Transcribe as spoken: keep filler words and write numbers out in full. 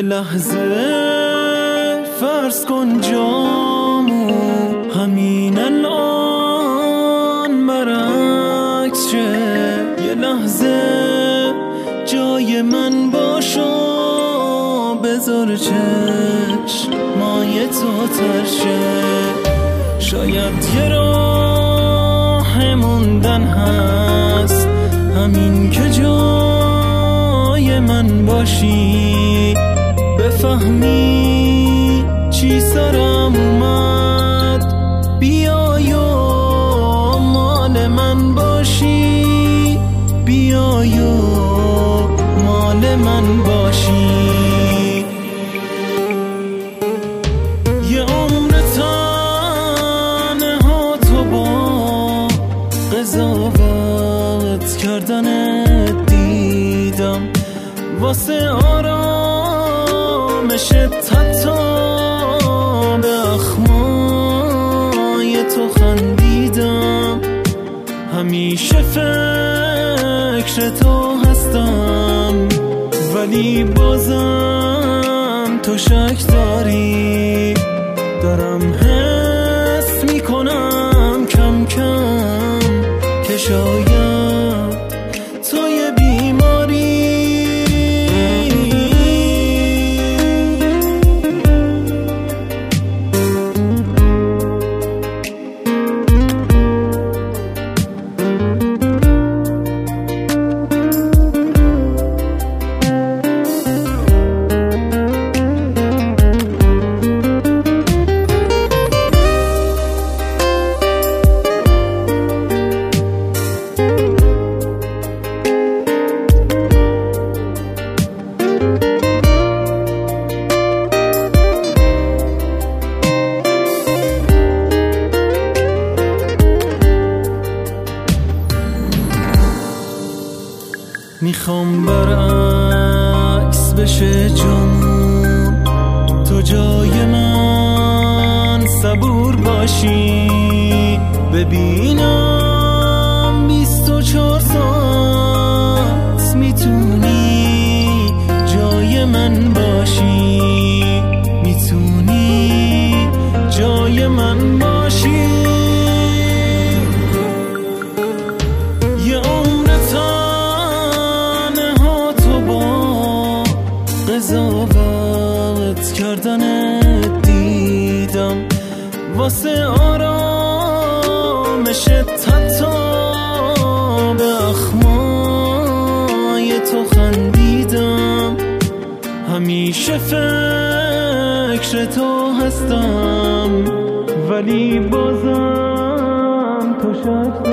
لحظه فرض کن جامو همین الان برعکس شه، یه لحظه جای من باشو، بذار چشمای تو ترشه. شاید یه راه موندن هست، همین که جای من باشی، بفهمی چی سرم اومد، بیای و مال من باشی، بیای و مال من باشی. یه عمر تنها تو با قضاوت کردنت دیدم، واسه آرامشت حتی به اخمای تو خندیدم. همیشه فکر تو هستم، ولی بازم تو شک داری. دارم حس میکنم کم کم که شاید تو یه بیماری. میخوام برعکس بشه جامون، تو جای من صبور باشی، ببینم بیست و چهار ساعت میتونی جای من باشی، میتونی جای من باشی. یه عمر قضاوت کردنت دیدم، واسه آرامشت حتی به اخمای تو خندیدم. همیشه فکر تو هستم، ولی بازم تو شک